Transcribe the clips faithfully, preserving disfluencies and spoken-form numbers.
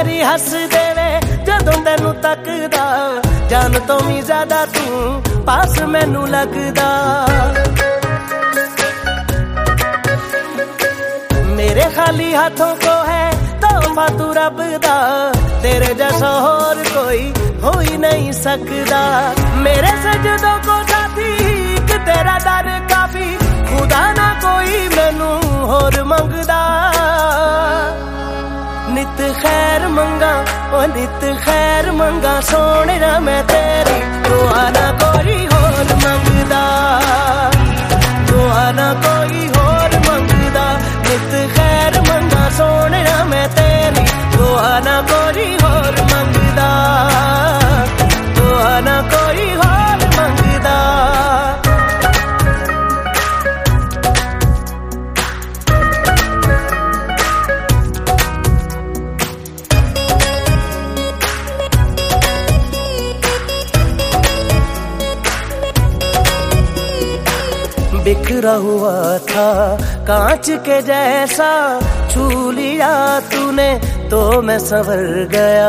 मेरी हस देवे जदों तेनू तकदा, जान तो भी ज्यादा तू पास मैनू लगदा। मेरे खाली हाथों को है तोहफा तू रब दा, तेरे जैसा और कोई हो ही नहीं सकदा। मेरे सजदों को साथी एक तेरा दर काफी, खुदा ना कोई मैनू होर मंगदा। नित खैर मंगा ओ नित खैर मंगा सोने ना मैं तेरी, दुआ ना कोई होर मंगदा, दुआ ना कोई होर मंगदा। नित खैर मंगा सोने ना मैं तेरी, दुआ ना कोई होर मंगदा, दुआ ना कोई होर मंगदा। बिखरा हुआ था कांच के जैसा, छू लिया तूने तो मैं संवर गया।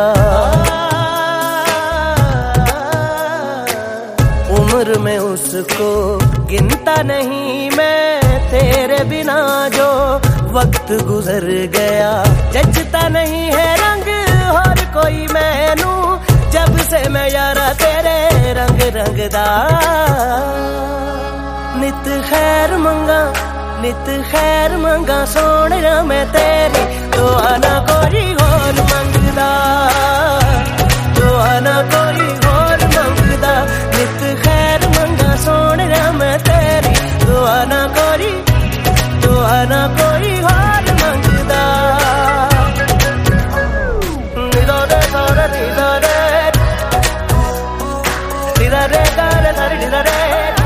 उम्र में उसको गिनता नहीं मैं, तेरे बिना जो वक्त गुजर गया। जचता नहीं है रंग और कोई मैनू, जब से मैं यारा तेरे रंग रंगदा। नित खैर मंगा नित खैर मंगा सोने ना मैं तेरी, दुआ ना कोई होर मंगदा, दुआ ना कोई होर मंगदा। नित खैर मंगा सोने ना मैं तेरी, दुआ ना कोई दुआ ना कोई होर मंगदा। निदा रे सारे निदा रे निदा रे सारे सारे निदा रे।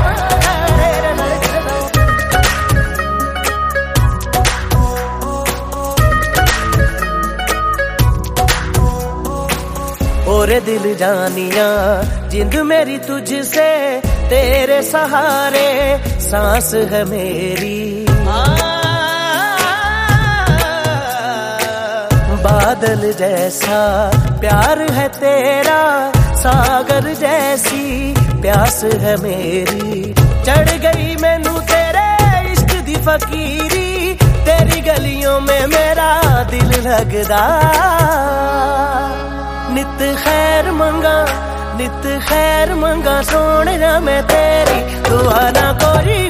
ओरे दिल जानिया जिंद मेरी तुझसे, तेरे सहारे सांस है मेरी। बादल जैसा प्यार है तेरा, सागर जैसी प्यास है मेरी। चढ़ गई मैनू तेरे इश्क दी फकीरी, तेरी गलियों में मेरा दिल लगदा। नित खैर मंगा नित खैर मंगा सोने ना मैं तेरी, दुआ ना कोई